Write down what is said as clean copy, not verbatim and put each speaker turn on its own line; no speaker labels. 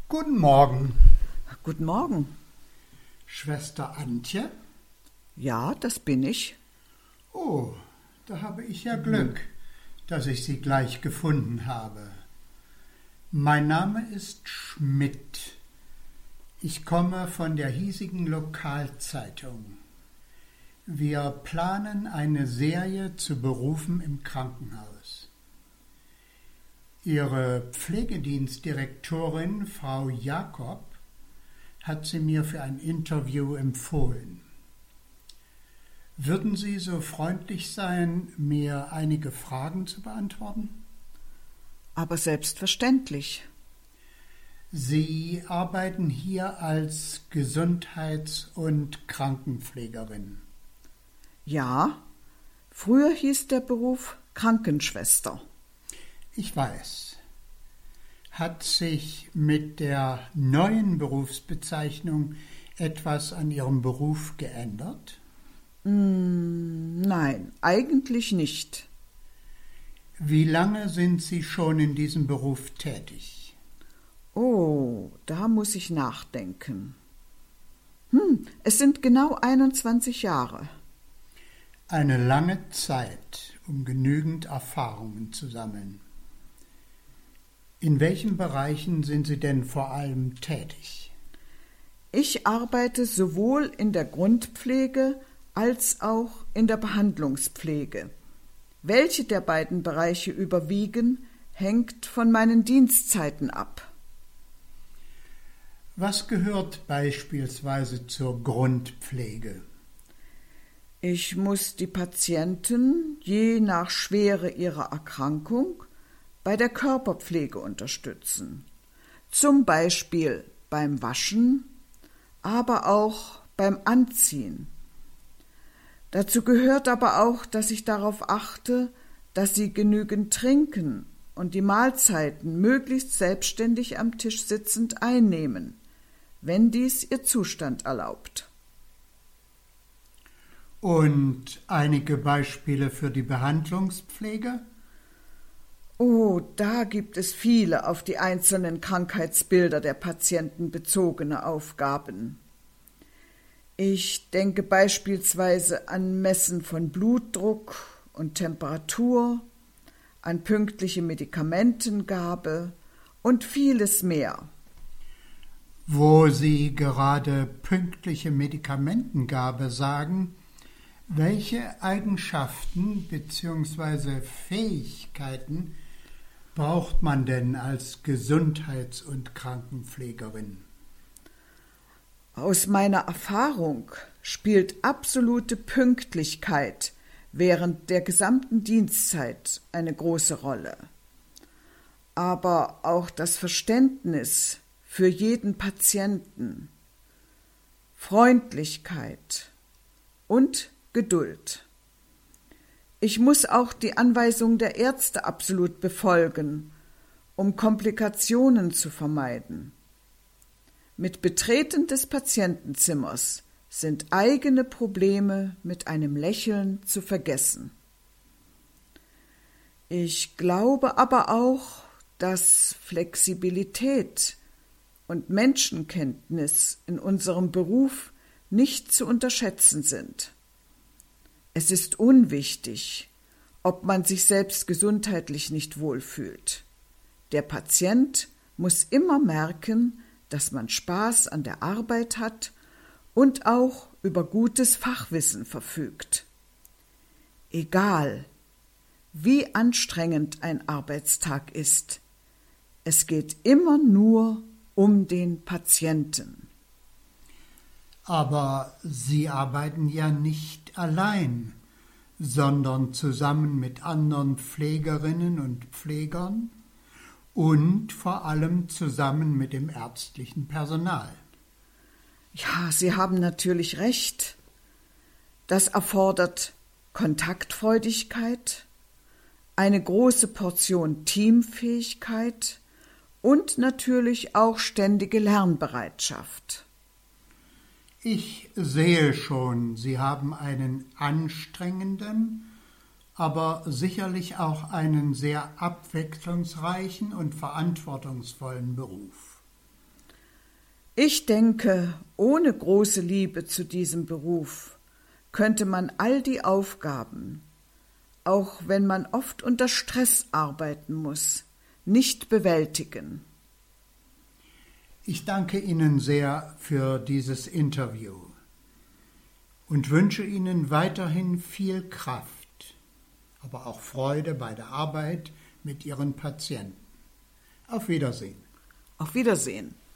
Guten Morgen,
Guten Morgen.
Schwester Antje.
Ja, das bin ich.
Oh, da habe ich ja Glück, dass ich Sie gleich gefunden habe. Mein Name ist Schmidt. Ich komme von der hiesigen Lokalzeitung. Wir planen eine Serie zu Berufen im Krankenhaus. Ihre Pflegedienstdirektorin, Frau Jakob, hat sie mir für ein Interview empfohlen. Würden Sie so freundlich sein, mir einige Fragen zu beantworten?
Aber selbstverständlich.
Sie arbeiten hier als Gesundheits- und Krankenpflegerin.
Ja, früher hieß der Beruf Krankenschwester.
Ich weiß. Hat sich mit der neuen Berufsbezeichnung etwas an Ihrem Beruf geändert?
Nein, eigentlich nicht.
Wie lange sind Sie schon in diesem Beruf tätig?
Oh, da muss ich nachdenken. Es sind genau 21 Jahre.
Eine lange Zeit, um genügend Erfahrungen zu sammeln. In welchen Bereichen sind Sie denn vor allem tätig?
Ich arbeite sowohl in der Grundpflege als auch in der Behandlungspflege. Welche der beiden Bereiche überwiegen, hängt von meinen Dienstzeiten ab.
Was gehört beispielsweise zur Grundpflege?
Ich muss die Patienten je nach Schwere ihrer Erkrankung bei der Körperpflege unterstützen. Zum Beispiel beim Waschen, aber auch beim Anziehen. Dazu gehört aber auch, dass ich darauf achte, dass sie genügend trinken und die Mahlzeiten möglichst selbstständig am Tisch sitzend einnehmen, wenn dies ihr Zustand erlaubt.
Und einige Beispiele für die Behandlungspflege?
Oh, da gibt es viele auf die einzelnen Krankheitsbilder der Patienten bezogene Aufgaben. Ich denke beispielsweise an Messen von Blutdruck und Temperatur, an pünktliche Medikamentengabe und vieles mehr.
Wo Sie gerade pünktliche Medikamentengabe sagen, welche Eigenschaften bzw. Fähigkeiten braucht man denn als Gesundheits- und Krankenpflegerin?
Aus meiner Erfahrung spielt absolute Pünktlichkeit während der gesamten Dienstzeit eine große Rolle. Aber auch das Verständnis für jeden Patienten, Freundlichkeit und Geduld. Ich muss auch die Anweisung der Ärzte absolut befolgen, um Komplikationen zu vermeiden. Mit Betreten des Patientenzimmers sind eigene Probleme mit einem Lächeln zu vergessen. Ich glaube aber auch, dass Flexibilität und Menschenkenntnis in unserem Beruf nicht zu unterschätzen sind. Es ist unwichtig, ob man sich selbst gesundheitlich nicht wohlfühlt. Der Patient muss immer merken, dass man Spaß an der Arbeit hat und auch über gutes Fachwissen verfügt. Egal, wie anstrengend ein Arbeitstag ist, es geht immer nur um den Patienten.
Aber Sie arbeiten ja nicht allein, sondern zusammen mit anderen Pflegerinnen und Pflegern und vor allem zusammen mit dem ärztlichen Personal.
Ja, Sie haben natürlich recht. Das erfordert Kontaktfreudigkeit, eine große Portion Teamfähigkeit und natürlich auch ständige Lernbereitschaft.
Ich sehe schon, Sie haben einen anstrengenden, aber sicherlich auch einen sehr abwechslungsreichen und verantwortungsvollen Beruf.
Ich denke, ohne große Liebe zu diesem Beruf könnte man all die Aufgaben, auch wenn man oft unter Stress arbeiten muss, nicht bewältigen.
Ich danke Ihnen sehr für dieses Interview und wünsche Ihnen weiterhin viel Kraft, aber auch Freude bei der Arbeit mit Ihren Patienten. Auf Wiedersehen.
Auf Wiedersehen.